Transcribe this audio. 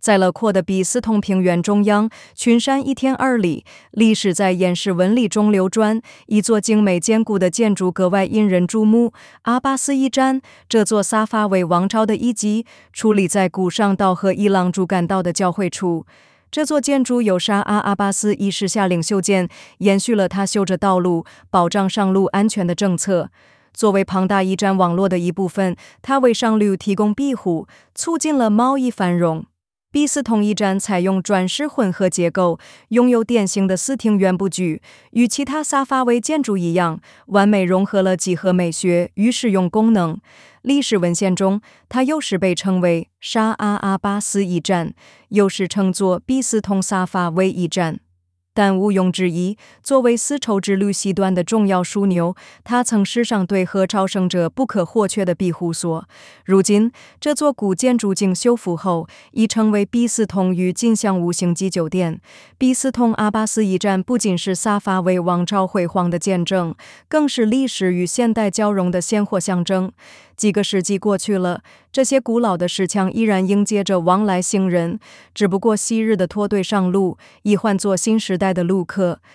在了阔的比斯通平原中央，群山一天二里，历史在岩石纹理中流转，一座精美坚固的建筑格外引人注目。阿巴斯驿站，这座萨法维王朝的遗迹，矗立在古上道和伊朗主干道的交汇处。这座建筑由沙阿巴斯一世下令修建，延续了他修着道路、保障上路安全的政策。作为庞大驿站网络的一部分，它为商旅提供庇护，促进了贸易繁荣。比斯通驿站采用砖石混合结构，拥有典型的四庭院布局，与其他萨法维建筑一样，完美融合了几何美学与实用功能。历史文献中，它有时被称为沙阿巴斯驿站，有时称作比斯通萨法维驿站。但毋庸置疑，作为丝绸之路西端的重要枢纽，它曾是上对荷朝圣者不可或缺的庇护所。如今，这座古建筑经修复后，已成为比斯通与金香5星级酒店。比斯通阿巴斯驿站不仅是萨法维王朝辉煌的见证，更是历史与现代交融的鲜活象征。几个世纪过去了，这些古老的石墙依然迎接着往来行人，只不过昔日的脱队上路已换作新时代的路客，